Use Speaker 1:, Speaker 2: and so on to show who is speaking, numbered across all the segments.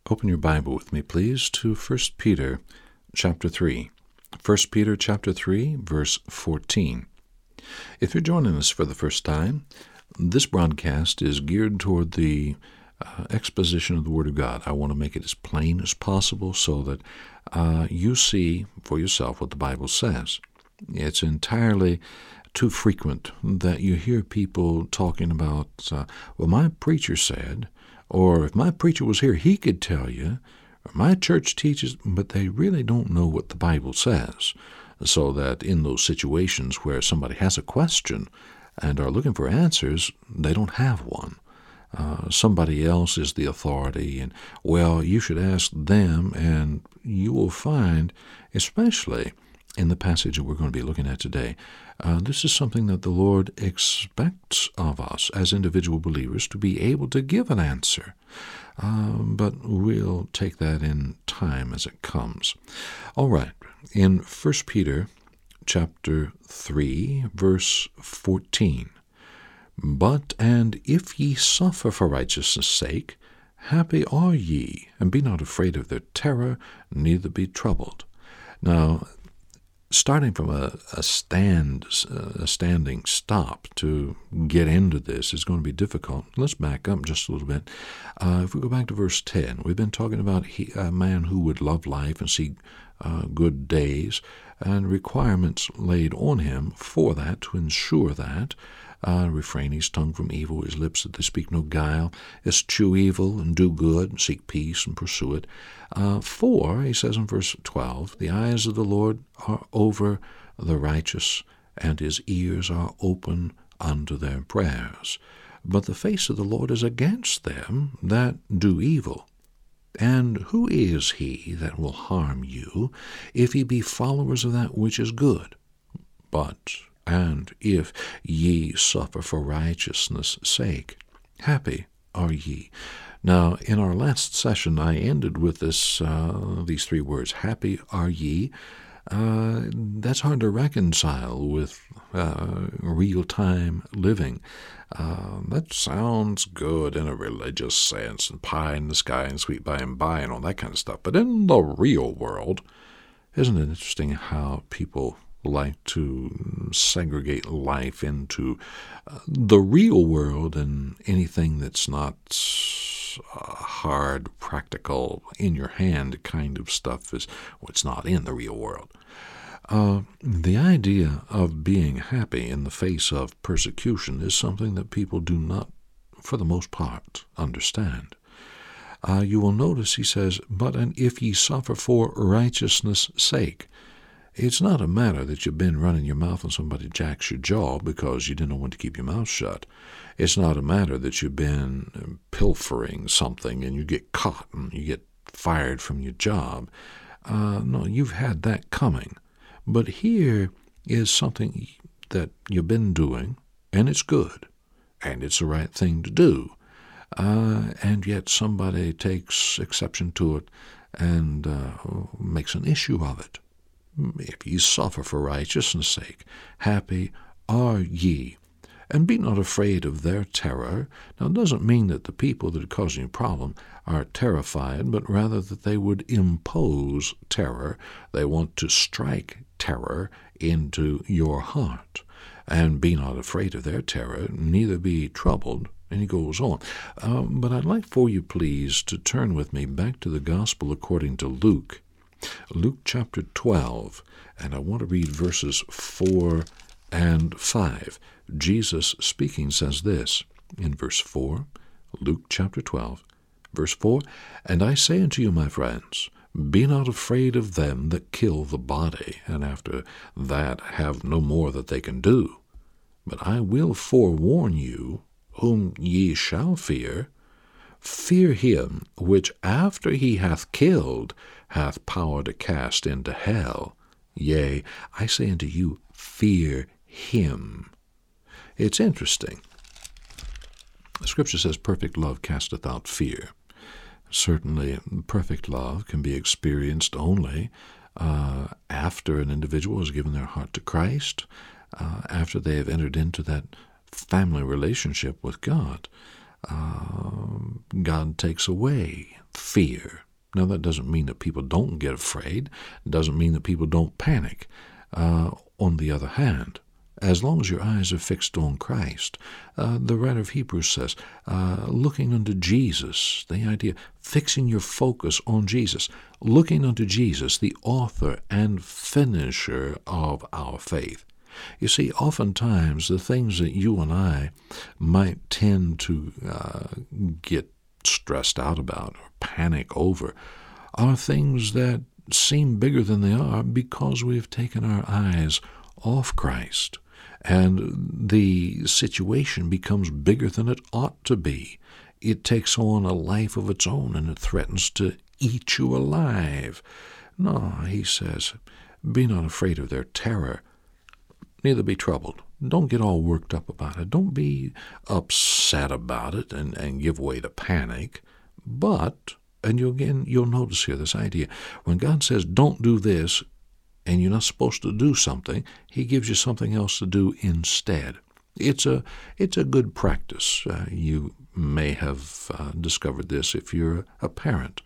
Speaker 1: Open your Bible with me, please, to 1 Peter chapter 3. 1 Peter chapter 3, verse 14. If you're joining us for the first time, this broadcast is geared toward the exposition of the Word of God. I want to make it as plain as possible so that you see for yourself what the Bible says. It's entirely too frequent that you hear people talking about, well, my preacher said, or if my preacher was here, he could tell you, or my church teaches, but they really don't know what the Bible says. So that in those situations where somebody has a question and are looking for answers, they don't have one. Somebody else is the authority, and, well, you should ask them, and you will find, especially in the passage that we're going to be looking at today, this is something that the Lord expects of us as individual believers to be able to give an answer. But we'll take that in time as it comes. All right, in 1 Peter chapter 3, verse 14, "But and if ye suffer for righteousness' sake, happy are ye, and be not afraid of their terror, neither be troubled." Now, starting from a standing stop to get into this is going to be difficult. Let's back up just a little bit. If we go back to verse 10, we've been talking about a man who would love life and see good days, and requirements laid on him for that, to ensure that. Refrain his tongue from evil, his lips that they speak no guile, eschew evil and do good, seek peace and pursue it. For, he says in verse 12, the eyes of the Lord are over the righteous, and his ears are open unto their prayers. But the face of the Lord is against them that do evil. And who is he that will harm you, if ye be followers of that which is good? But and if ye suffer for righteousness' sake, happy are ye. Now, in our last session, I ended with these three words, happy are ye. That's hard to reconcile with real-time living. That sounds good in a religious sense, and pie in the sky and sweet by and by and all that kind of stuff. But in the real world, isn't it interesting how people like to segregate life into the real world, and anything that's not hard, practical, in your hand kind of stuff is what's not in the real world. The idea of being happy in the face of persecution is something that people do not, for the most part, understand. You will notice he says, "But and if ye suffer for righteousness' sake." It's not a matter that you've been running your mouth and somebody jacks your jaw because you didn't know when to keep your mouth shut. It's not a matter that you've been pilfering something and you get caught and you get fired from your job. No, you've had that coming. But here is something that you've been doing, and it's good, and it's the right thing to do. And yet somebody takes exception to it and makes an issue of it. "If ye suffer for righteousness' sake, happy are ye, and be not afraid of their terror." Now, it doesn't mean that the people that are causing you a problem are terrified, but rather that they would impose terror. They want to strike terror into your heart. "And be not afraid of their terror, neither be troubled." And he goes on. But I'd like for you, please, to turn with me back to the Gospel according to Luke. Luke chapter 12, and I want to read verses 4 and 5. Jesus speaking says this in verse 4, Luke chapter 12, verse 4, "And I say unto you, my friends, be not afraid of them that kill the body, and after that have no more that they can do. But I will forewarn you, whom ye shall fear. Fear him which after he hath killed hath power to cast into hell. Yea, I say unto you, fear him." It's interesting. The Scripture says, "Perfect love casteth out fear." Certainly, perfect love can be experienced only after an individual has given their heart to Christ, after they have entered into that family relationship with God. God takes away fear. Now, that doesn't mean that people don't get afraid. It doesn't mean that people don't panic. On the other hand, as long as your eyes are fixed on Christ, the writer of Hebrews says, looking unto Jesus, the idea, fixing your focus on Jesus, looking unto Jesus, the author and finisher of our faith. You see, oftentimes the things that you and I might tend to get stressed out about or panic over are things that seem bigger than they are because we've taken our eyes off Christ, and the situation becomes bigger than it ought to be. It takes on a life of its own, and it threatens to eat you alive. No, he says, be not afraid of their terror, neither be troubled. Don't get all worked up about it. Don't be upset about it and give way to panic. But, and you'll notice here this idea, when God says don't do this, and you're not supposed to do something, he gives you something else to do instead. It's a good practice. You may have discovered this if you're a parent.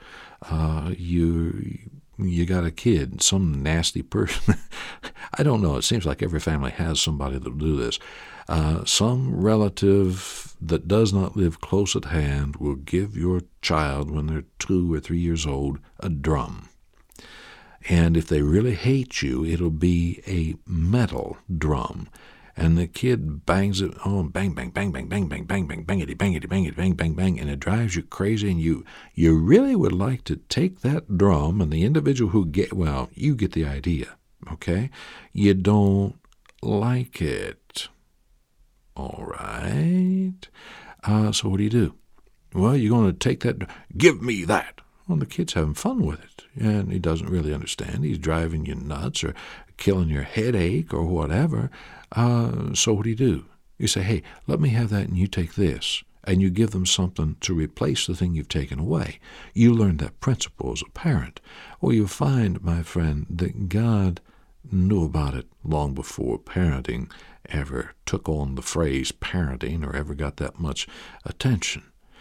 Speaker 1: You got a kid, some nasty person. I don't know. It seems like every family has somebody that'll do this. Some relative that does not live close at hand will give your child, when they're 2 or 3 years old, a drum. And if they really hate you, it'll be a metal drum. And the kid bangs it on, bang, bang, bang, bang, bang, bang, bang, bang, bangity, bangity, bangity, bang, bang, bang, and it drives you crazy. And you really would like to take that drum, and the individual who you get the idea, okay? You don't like it. All right. So what do? Well, you're going to take that, give me that. Well, the kid's having fun with it, and he doesn't really understand. He's driving you nuts or killing your headache or whatever. So what do? You say, hey, let me have that and you take this. And you give them something to replace the thing you've taken away. You learn that principle as a parent. Well, you'll find, my friend, that God knew about it long before parenting ever took on the phrase parenting or ever got that much attention.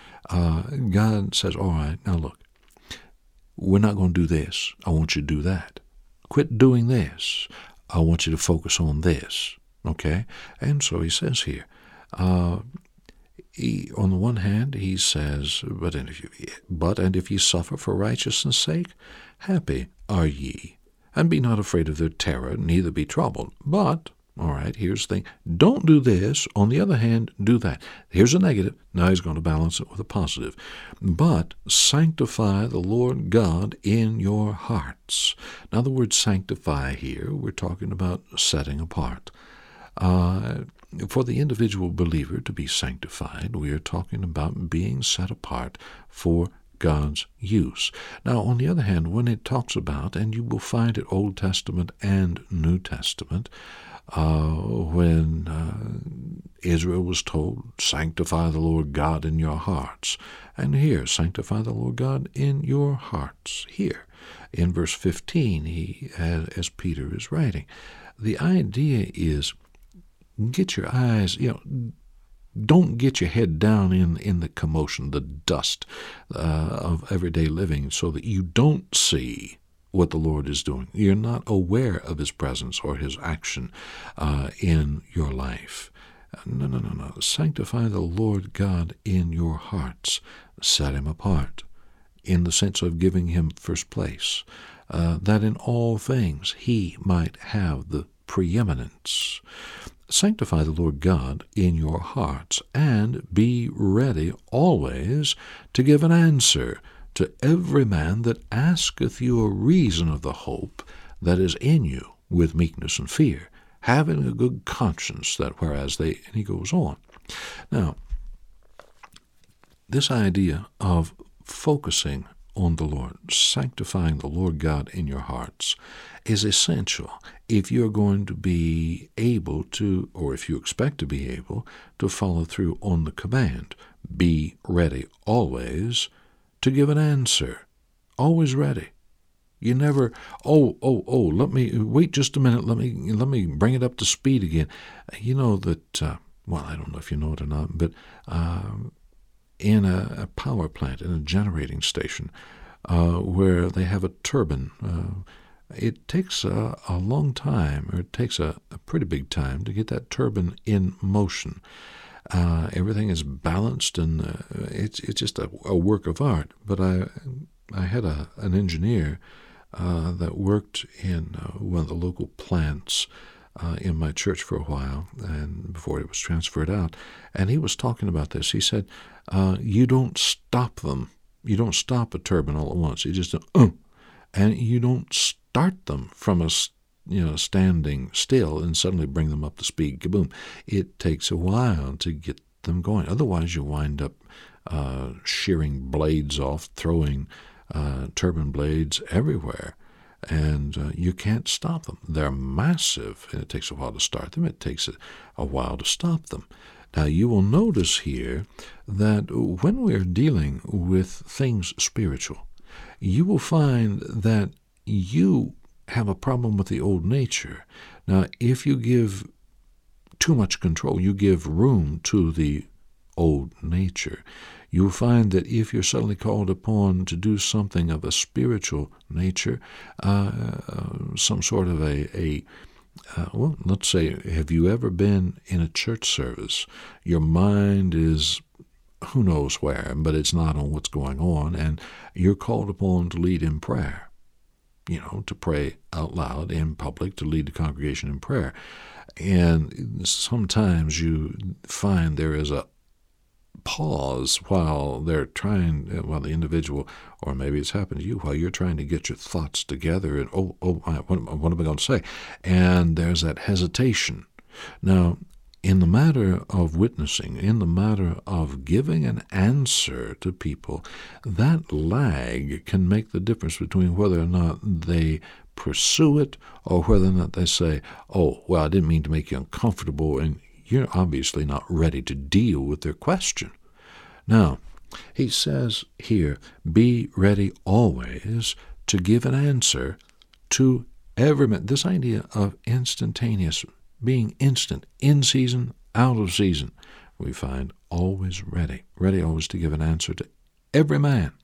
Speaker 1: God says, all right, now look, we're not going to do this. I want you to do that. Quit doing this. I want you to focus on this. Okay? And so he says here, on the one hand, he says, but if ye suffer for righteousness' sake, happy are ye. And be not afraid of their terror, neither be troubled. But, all right, here's the thing. Don't do this. On the other hand, do that. Here's a negative. Now he's going to balance it with a positive. But sanctify the Lord God in your hearts. Now the word sanctify here, we're talking about setting apart. For the individual believer to be sanctified, we are talking about being set apart for God's use. Now, on the other hand, when it talks about, and you will find it Old Testament and New Testament, when Israel was told, sanctify the Lord God in your hearts. And here, sanctify the Lord God in your hearts. Here, in verse 15, as Peter is writing, the idea is, get your eyes, don't get your head down in the commotion, the dust of everyday living, so that you don't see what the Lord is doing. You're not aware of his presence or his action in your life. No. Sanctify the Lord God in your hearts. Set him apart in the sense of giving him first place, that in all things he might have the preeminence. Sanctify the Lord God in your hearts, and be ready always to give an answer to every man that asketh you a reason of the hope that is in you with meekness and fear, having a good conscience, that whereas and he goes on. Now, this idea of focusing on the Lord, sanctifying the Lord God in your hearts, is essential if you're going to be able to, or if you expect to be able, to follow through on the command. Be ready always to give an answer. Always ready. You never, let me, wait just a minute, let me bring it up to speed again. You know that, I don't know if you know it or not, but in a power plant, in a generating station, where they have a turbine. It takes a long time, or it takes a pretty big time to get that turbine in motion. Everything is balanced, and it's just a work of art. But I had an engineer that worked in one of the local plants in my church for a while, and before it was transferred out, and he was talking about this. He said, you don't stop them. You don't stop a turbine all at once. You just and you don't start them from a standing still and suddenly bring them up to speed. Kaboom! It takes a while to get them going. Otherwise, you wind up shearing blades off, throwing turbine blades everywhere, and you can't stop them. They're massive, and it takes a while to start them. It takes a while to stop them. Now, you will notice here that when we're dealing with things spiritual, you will find that you have a problem with the old nature. Now, if you give too much control, you give room to the old nature, you'll find that if you're suddenly called upon to do something of a spiritual nature, some sort of well, let's say, have you ever been in a church service? Your mind is who knows where, but it's not on what's going on, and you're called upon to lead in prayer, to pray out loud in public, to lead the congregation in prayer. And sometimes you find there is a pause while the individual, or maybe it's happened to you, while you're trying to get your thoughts together, and what am I going to say? And there's that hesitation. Now, in the matter of witnessing, in the matter of giving an answer to people, that lag can make the difference between whether or not they pursue it or whether or not they say, oh, well, I didn't mean to make you uncomfortable, and you're obviously not ready to deal with their question. Now, he says here, be ready always to give an answer to every man. This idea of instantaneous, being instant, in season, out of season, we find always ready always to give an answer to every man.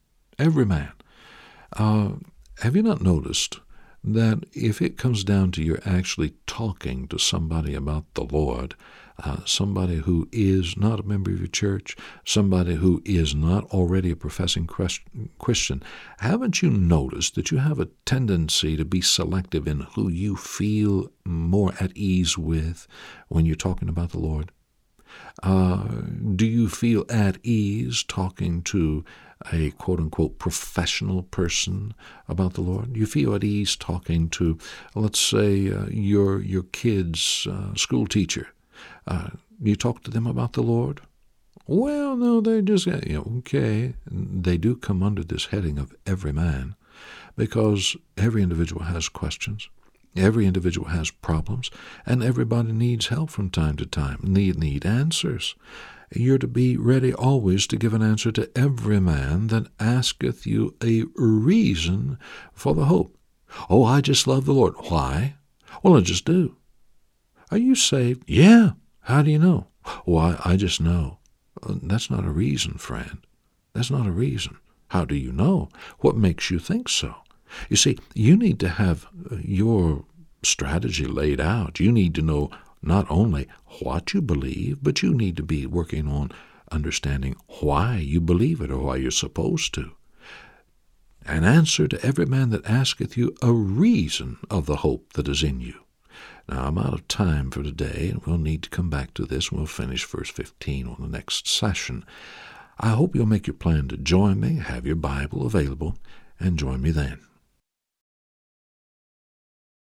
Speaker 1: Have you not noticed that if it comes down to you're actually talking to somebody about the Lord, somebody who is not a member of your church, somebody who is not already a professing Christian, haven't you noticed that you have a tendency to be selective in who you feel more at ease with when you're talking about the Lord? Do you feel at ease talking to a quote-unquote professional person about the Lord? You feel at ease talking to, let's say, your kid's school teacher. You talk to them about the Lord? Well, no, they just, okay. They do come under this heading of every man, because every individual has questions. Every individual has problems, and everybody needs help from time to time, need answers. You're to be ready always to give an answer to every man that asketh you a reason for the hope. Oh, I just love the Lord. Why? Well, I just do. Are you saved? Yeah. How do you know? Well, I just know. That's not a reason, friend. That's not a reason. How do you know? What makes you think so? You see, you need to have your strategy laid out. You need to know not only what you believe, but you need to be working on understanding why you believe it, or why you're supposed to. An answer to every man that asketh you a reason of the hope that is in you. Now, I'm out of time for today, and we'll need to come back to this, and we'll finish verse 15 on the next session. I hope you'll make your plan to join me, have your Bible available, and join me then.